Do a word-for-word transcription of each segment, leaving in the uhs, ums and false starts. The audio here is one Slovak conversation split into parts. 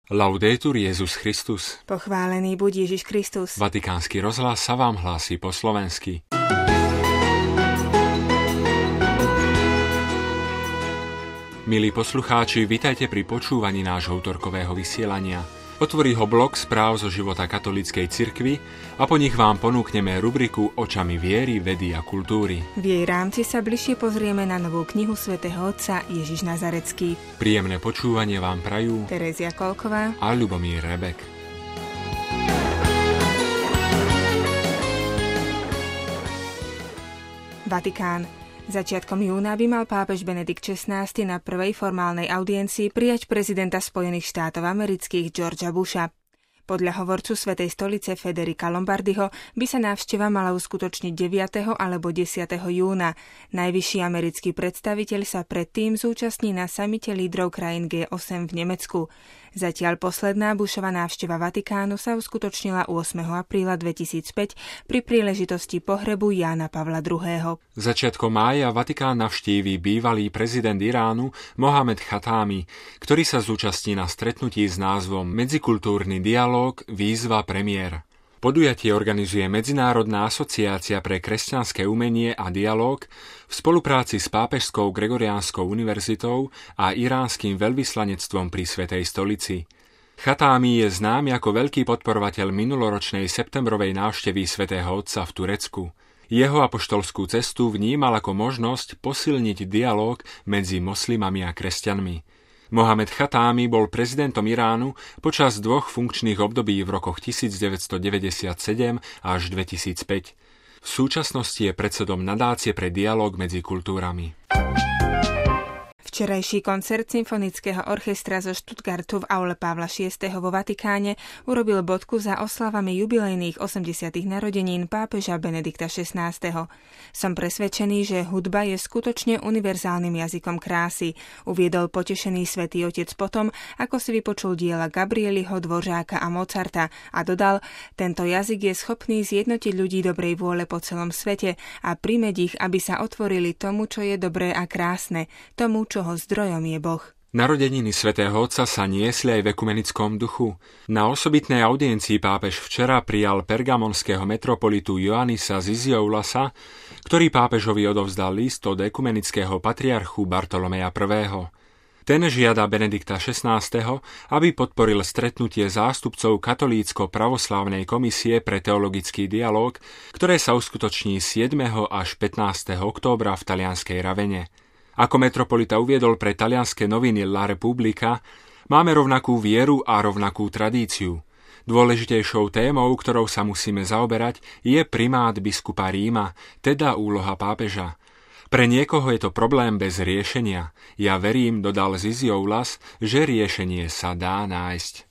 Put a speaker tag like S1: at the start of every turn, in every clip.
S1: Laudetur Jesus Christus.
S2: Pochválený buď Ježiš Kristus.
S1: Vatikánsky rozhlas sa vám hlási po slovensky. Milí poslucháči, vitajte pri počúvaní nášho utorkového vysielania. Otvorí ho blok správ zo života katolíckej cirkvi a po nich vám ponúkneme rubriku Očami viery, vedy a kultúry.
S2: V jej rámci sa bližšie pozrieme na novú knihu svätého otca Ježiš Nazarecký.
S1: Príjemné počúvanie vám prajú
S2: Terezia Kolková
S1: a Ľubomír Rebek.
S2: Vatikán. Začiatkom júna by mal pápež Benedikt šestnásty na prvej formálnej audiencii prijať prezidenta Spojených štátov amerických Georgea Busha. Podľa hovorcu Svätej stolice Federica Lombardiho by sa návšteva mala uskutočniť deviateho alebo desiateho júna. Najvyšší americký predstaviteľ sa predtým zúčastní na samite lídrov krajín gé osem v Nemecku. Zatiaľ posledná Bushova návšteva Vatikánu sa uskutočnila ôsmeho apríla dvetisícpäť pri príležitosti pohrebu Jána Pavla druhého.
S1: Začiatkom mája Vatikán navštíví bývalý prezident Iránu Mohamed Khatami, ktorý sa zúčastní na stretnutí s názvom Medzikultúrny dialóg, výzva premiér. Podujatie organizuje Medzinárodná asociácia pre kresťanské umenie a dialóg v spolupráci s Pápežskou Gregoriánskou univerzitou a iránskym veľvyslanectvom pri Svätej stolici. Khatami je známy ako veľký podporovateľ minuloročnej septembrovej návštevy Svätého Otca v Turecku. Jeho apoštolskú cestu vnímal ako možnosť posilniť dialóg medzi moslimami a kresťanmi. Mohamed Khatami bol prezidentom Iránu počas dvoch funkčných období v rokoch devätnásťstodeväťdesiatsedem až dvetisícpäť. V súčasnosti je predsedom nadácie pre dialóg medzi kultúrami.
S2: Včerajší koncert symfonického orchestra zo Stuttgartu v aule Pavla šiesteho vo Vatikáne urobil bodku za oslavami jubilejných osemdesiatych narodenín pápeža Benedikta šestnásteho. Som presvedčený, že hudba je skutočne univerzálnym jazykom krásy, uviedol potešený svätý otec potom, ako si vypočul diela Gabrieliho, Dvořáka a Mozarta a dodal, tento jazyk je schopný zjednotiť ľudí dobrej vôle po celom svete a primäť ich, aby sa otvorili tomu, čo je dobré a krásne, tomu, čo čoho zdrojom je Boh.
S1: Narodeniny svätého Otca sa niesli aj v ekumenickom duchu. Na osobitnej audiencii pápež včera prijal pergamonského metropolitu Ioannisa Zizioulasa, ktorý pápežovi odovzdal list od ekumenického patriarchu Bartolomeja prvého. Ten žiada Benedikta šestnásteho, aby podporil stretnutie zástupcov katolícko-pravoslávnej komisie pre teologický dialóg, ktoré sa uskutoční siedmeho až pätnásteho októbra v talianskej Ravene. Ako metropolita uviedol pre talianske noviny La Repubblica, máme rovnakú vieru a rovnakú tradíciu. Dôležitejšou témou, ktorou sa musíme zaoberať, je primát biskupa Ríma, teda úloha pápeža. Pre niekoho je to problém bez riešenia. Ja verím, dodal Zizioúlas, že riešenie sa dá nájsť.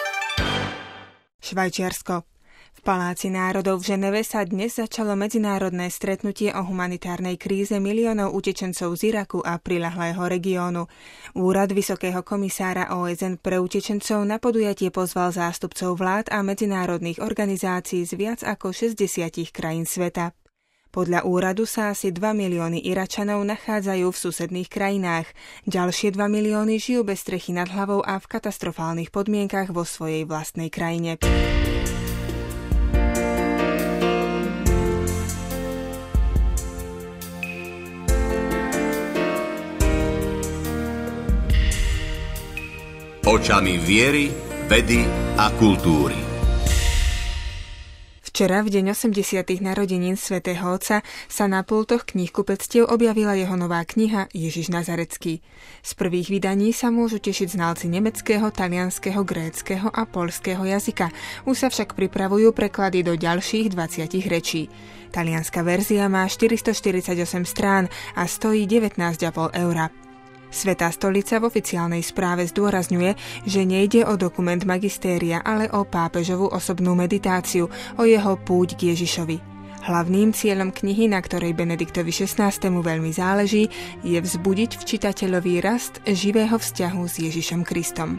S2: Švajčiarsko. V Paláci národov v Ženeve sa dnes začalo medzinárodné stretnutie o humanitárnej kríze miliónov utečencov z Iraku a priľahlého regiónu. Úrad Vysokého komisára ó es en pre utečencov na podujatie pozval zástupcov vlád a medzinárodných organizácií z viac ako šesťdesiatich krajín sveta. Podľa úradu sa asi dva milióny Iračanov nachádzajú v susedných krajinách. Ďalšie dva milióny žijú bez strechy nad hlavou a v katastrofálnych podmienkach vo svojej vlastnej krajine.
S3: Očami viery, vedy a kultúry.
S2: Včera, v deň osemdesiatych narodenín svätého Otca, sa na pultoch kníhkupectiev objavila jeho nová kniha Ježiš Nazarecký. Z prvých vydaní sa môžu tešiť znalci nemeckého, talianskeho, gréckeho a poľského jazyka. Už sa však pripravujú preklady do ďalších dvadsiatich rečí. Talianska verzia má štyristoštyridsaťosem strán a stojí devätnásť a pol eura. Svätá stolica v oficiálnej správe zdôrazňuje, že nejde o dokument magistéria, ale o pápežovú osobnú meditáciu, o jeho púť k Ježišovi. Hlavným cieľom knihy, na ktorej Benediktovi šestnástemu veľmi záleží, je vzbudiť v čitateľovi rast živého vzťahu s Ježišom Kristom.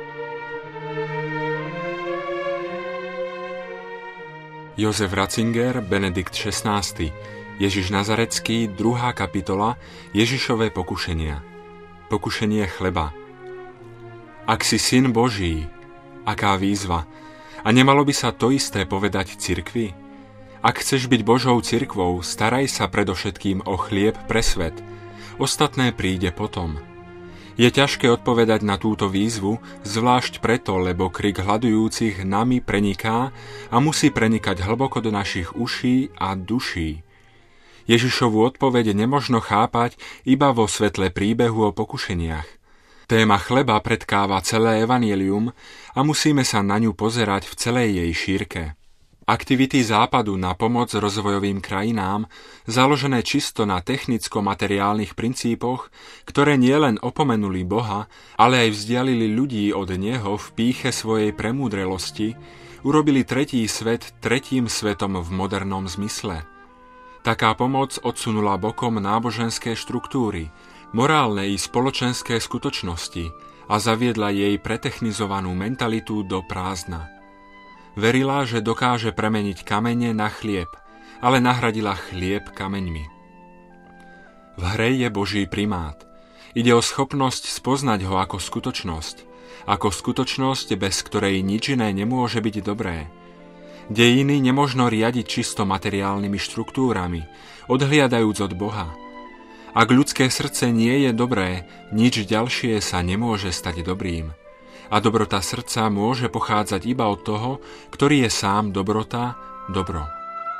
S1: Jozef Ratzinger, Benedikt šestnásty. Ježiš Nazarecký, druhá kapitola, Ježišové pokušenia. Pokušenie chleba. Ak si syn Boží, Aká výzva! A nemalo by sa to isté povedať cirkvi? Ak chceš byť Božou cirkvou, staraj sa predovšetkým o chlieb pre svet. Ostatné príde potom. Je ťažké odpovedať na túto výzvu, zvlášť preto, lebo krik hladujúcich nami preniká a musí prenikať hlboko do našich uší a duší. Ježišovu odpoveď nemožno chápať iba vo svetle príbehu o pokušeniach. Téma chleba predkáva celé evanjelium a musíme sa na ňu pozerať v celej jej šírke. Aktivity Západu na pomoc rozvojovým krajinám, založené čisto na technicko-materiálnych princípoch, ktoré nielen opomenuli Boha, ale aj vzdialili ľudí od Neho v pýche svojej premúdrelosti, urobili tretí svet tretím svetom v modernom zmysle. Taká pomoc odsunula bokom náboženské štruktúry, morálne i spoločenské skutočnosti a zaviedla jej pretechnizovanú mentalitu do prázdna. Verila, že dokáže premeniť kamene na chlieb, ale nahradila chlieb kameňmi. V hre je Boží primát. Ide o schopnosť spoznať ho ako skutočnosť, ako skutočnosť, bez ktorej nič iné nemôže byť dobré. Dejiny nemožno riadiť čisto materiálnymi štruktúrami, odhliadajúc od Boha. Ak ľudské srdce nie je dobré, nič ďalšie sa nemôže stať dobrým. A dobrota srdca môže pochádzať iba od toho, ktorý je sám dobrota, dobro.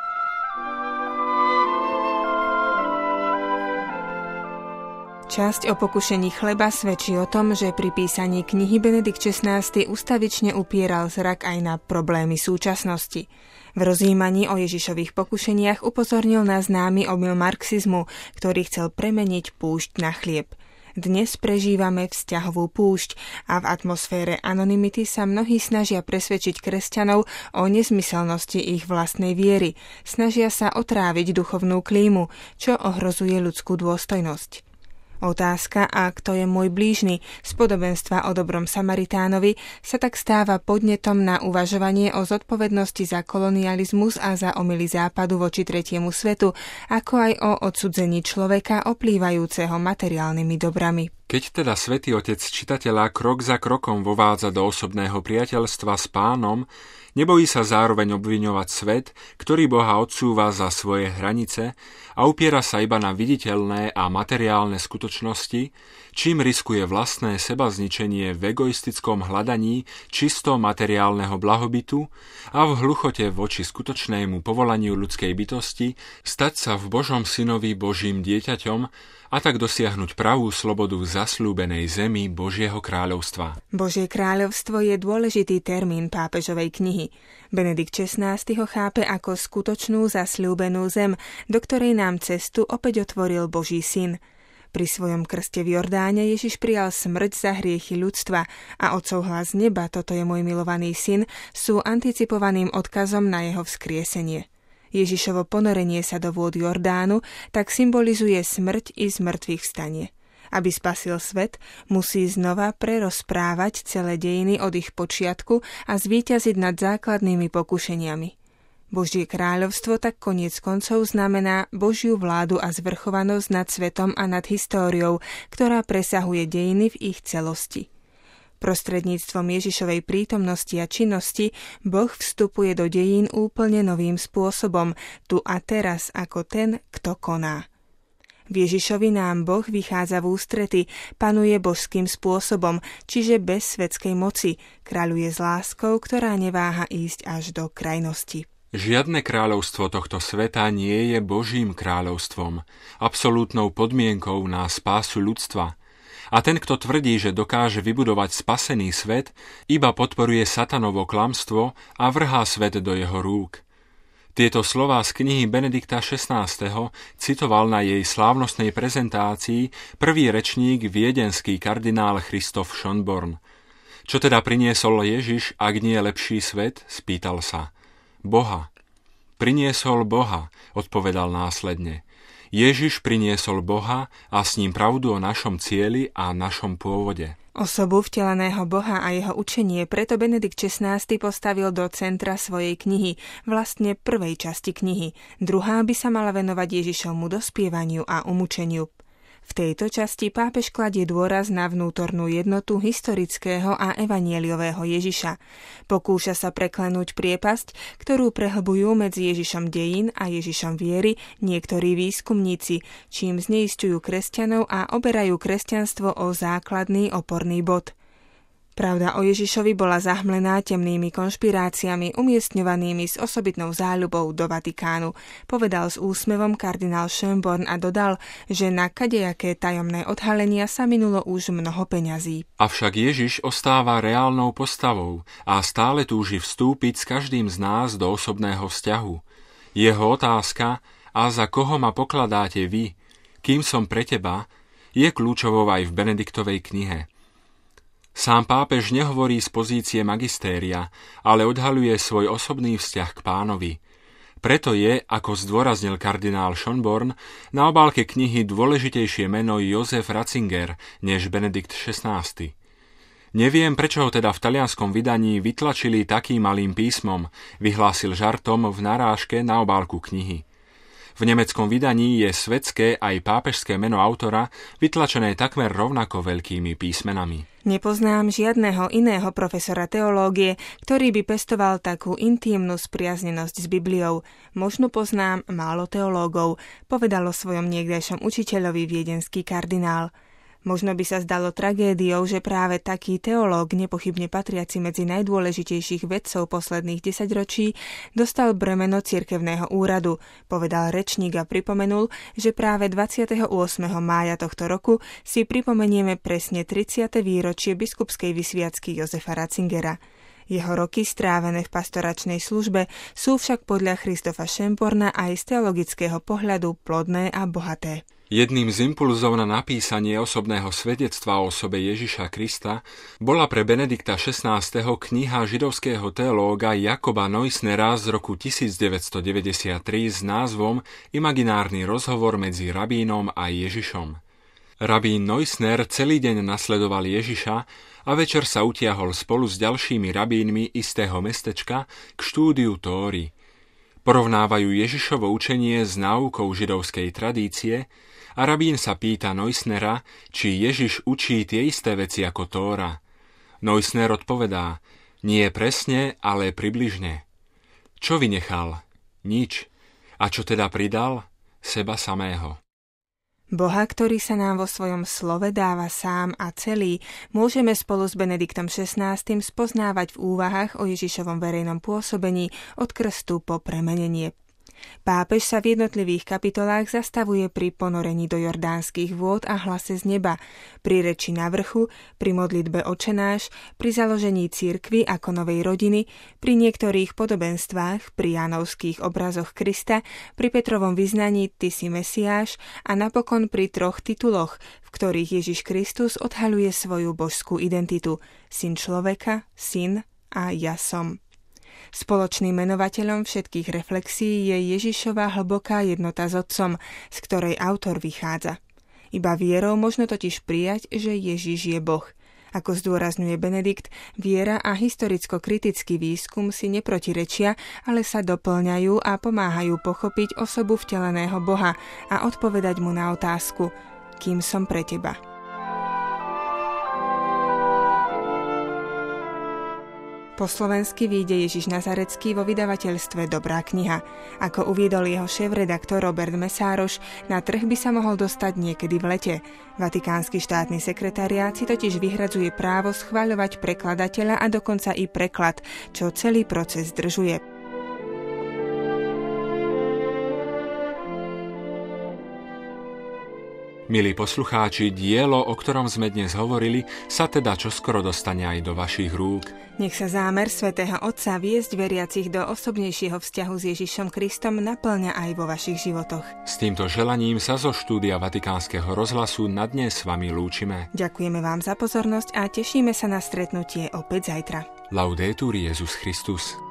S2: Časť o pokušení chleba svedčí o tom, že pri písaní knihy Benedikt šestnásty ustavične upieral zrak aj na problémy súčasnosti. V rozjímaní o Ježišových pokušeniach upozornil na známy omyl marxizmu, ktorý chcel premeniť púšť na chlieb. Dnes prežívame vzťahovú púšť a v atmosfére anonymity sa mnohí snažia presvedčiť kresťanov o nezmyselnosti ich vlastnej viery. Snažia sa otráviť duchovnú klímu, čo ohrozuje ľudskú dôstojnosť. Otázka, a kto je môj blížny, z podobenstva o dobrom Samaritánovi, sa tak stáva podnetom na uvažovanie o zodpovednosti za kolonializmus a za omyly Západu voči tretiemu svetu, ako aj o odsudzení človeka oplývajúceho materiálnymi dobrami.
S1: Keď teda Svätý Otec čitateľa krok za krokom vovádza do osobného priateľstva s Pánom, nebojí sa zároveň obviňovať svet, ktorý Boha odsúva za svoje hranice a upiera sa iba na viditeľné a materiálne skutočnosti, čím riskuje vlastné sebazničenie v egoistickom hľadaní čisto materiálneho blahobytu a v hluchote voči skutočnému povolaniu ľudskej bytosti stať sa v Božom synovi Božím dieťaťom a tak dosiahnuť pravú slobodu v zasľúbenej zemi Božieho kráľovstva.
S2: Božie kráľovstvo je dôležitý termín pápežovej knihy. Benedikt šestnásty ho chápe ako skutočnú zasľúbenú zem, do ktorej nám cestu opäť otvoril Boží syn. Pri svojom krste v Jordáne Ježiš prijal smrť za hriechy ľudstva a Otcov hlas neba, toto je môj milovaný syn, sú anticipovaným odkazom na jeho vzkriesenie. Ježišovo ponorenie sa do vôd Jordánu tak symbolizuje smrť i zmrtvých vstanie. Aby spasil svet, musí znova prerozprávať celé dejiny od ich počiatku a zvíťaziť nad základnými pokušeniami. Božie kráľovstvo tak koniec koncov znamená Božiu vládu a zvrchovanosť nad svetom a nad históriou, ktorá presahuje dejiny v ich celosti. Prostredníctvom Ježišovej prítomnosti a činnosti Boh vstupuje do dejín úplne novým spôsobom, tu a teraz ako ten, kto koná. V Ježišovi nám Boh vychádza v ústrety, panuje božským spôsobom, čiže bez svetskej moci, kráľuje s láskou, ktorá neváha ísť až do krajnosti.
S1: Žiadne kráľovstvo tohto sveta nie je Božím kráľovstvom, absolútnou podmienkou na spásu ľudstva. A ten, kto tvrdí, že dokáže vybudovať spasený svet, iba podporuje satanovo klamstvo a vrhá svet do jeho rúk. Tieto slová z knihy Benedikta šestnásteho citoval na jej slávnostnej prezentácii prvý rečník viedenský kardinál Christoph Schönborn. Čo teda priniesol Ježiš, ak nie lepší svet? Spýtal sa. Boha. Priniesol Boha, odpovedal následne. Ježiš priniesol Boha a s ním pravdu o našom cieli a našom pôvode.
S2: Osobu vteleného Boha a jeho učenie preto Benedikt šestnásty postavil do centra svojej knihy, vlastne prvej časti knihy. Druhá by sa mala venovať Ježišovmu dospievaniu a umúčeniu. V V tejto časti pápež kladie dôraz na vnútornú jednotu historického a evanjeliového Ježiša. Pokúša sa preklenúť priepasť, ktorú prehlbujú medzi Ježišom dejín a Ježišom viery niektorí výskumníci, čím zneisťujú kresťanov a oberajú kresťanstvo o základný oporný bod. Pravda o Ježišovi bola zahmlená temnými konšpiráciami umiestňovanými s osobitnou záľubou do Vatikánu, povedal s úsmevom kardinál Schönborn a dodal, že na kadejaké tajomné odhalenia sa minulo už mnoho peňazí.
S1: Avšak Ježiš ostáva reálnou postavou a stále túži vstúpiť s každým z nás do osobného vzťahu. Jeho otázka, a za koho ma pokladáte vy, kým som pre teba, je kľúčovou aj v Benediktovej knihe. Sám pápež nehovorí z pozície magistéria, ale odhaľuje svoj osobný vzťah k Pánovi. Preto je, ako zdôraznil kardinál Schönborn, na obálke knihy dôležitejšie meno Josef Ratzinger než Benedikt šestnásty. Neviem, prečo ho teda v talianskom vydaní vytlačili takým malým písmom, vyhlásil žartom v narážke na obálku knihy. V nemeckom vydaní je svetské aj pápežské meno autora vytlačené takmer rovnako veľkými písmenami.
S2: Nepoznám žiadneho iného profesora teológie, ktorý by pestoval takú intímnu spriaznenosť s Bibliou. Možno poznám málo teológov, povedal o svojom niekdajšom učiteľovi viedenský kardinál. Možno by sa zdalo tragédiou, že práve taký teológ, nepochybne patriaci medzi najdôležitejších vedcov posledných desaťročí, dostal bremeno cirkevného úradu, povedal rečník a pripomenul, že práve dvadsiateho ôsmeho mája tohto roku si pripomenieme presne tridsiate výročie biskupskej vysviacky Josefa Ratzingera. Jeho roky strávené v pastoračnej službe sú však podľa Christopha Schönborna aj z teologického pohľadu plodné a bohaté.
S1: Jedným z impulzov na napísanie osobného svedectva o osobe Ježiša Krista bola pre Benedikta šestnásteho kniha židovského teológa Jakoba Neusnera z roku tisícdeväťstodeväťdesiattri s názvom Imaginárny rozhovor medzi rabínom a Ježišom. Rabín Neusner celý deň nasledoval Ježiša a večer sa utiahol spolu s ďalšími rabínmi istého mestečka k štúdiu Tóry. Porovnávajú Ježišovo učenie s náukou židovskej tradície a rabín sa pýta Neusnera, či Ježiš učí tie isté veci ako Tóra. Neusner odpovedá, nie presne, ale približne. Čo vynechal? Nič. A čo teda pridal? Seba samého.
S2: Boha, ktorý sa nám vo svojom slove dáva sám a celý, môžeme spolu s Benediktom šestnástym spoznávať v úvahách o Ježišovom verejnom pôsobení od krstu po premenenie. Pápež sa v jednotlivých kapitolách zastavuje pri ponorení do jordánskych vôd a hlase z neba, pri reči na vrchu, pri modlitbe Otčenáš, pri založení cirkvi ako novej rodiny, pri niektorých podobenstvách, pri jánovských obrazoch Krista, pri Petrovom vyznaní Ty si Mesiáš a napokon pri troch tituloch, v ktorých Ježiš Kristus odhaľuje svoju božskú identitu, syn človeka, syn a ja som. Spoločným menovateľom všetkých reflexií je Ježišova hlboká jednota s Otcom, z ktorej autor vychádza. Iba vierou možno totiž prijať, že Ježiš je Boh. Ako zdôrazňuje Benedikt, viera a historicko-kritický výskum si neprotirečia, ale sa doplňajú a pomáhajú pochopiť osobu vteleného Boha a odpovedať mu na otázku, kým som pre teba. Po slovensky vyjde Ježiš Nazarecký vo vydavateľstve Dobrá kniha. Ako uviedol jeho šéf-redaktor Robert Mesároš, na trh by sa mohol dostať niekedy v lete. Vatikánsky štátny sekretariát si totiž vyhradzuje právo schvaľovať prekladateľa a dokonca i preklad, čo celý proces zdržuje.
S1: Milí poslucháči, dielo, o ktorom sme dnes hovorili, sa teda čoskoro dostane aj do vašich rúk.
S2: Nech sa zámer svätého Otca viesť veriacich do osobnejšieho vzťahu s Ježišom Kristom naplňa aj vo vašich životoch.
S1: S týmto želaním sa zo štúdia Vatikánskeho rozhlasu na dnes s vami lúčime.
S2: Ďakujeme vám za pozornosť a tešíme sa na stretnutie opäť zajtra.
S1: Laudetur Jesus Christus.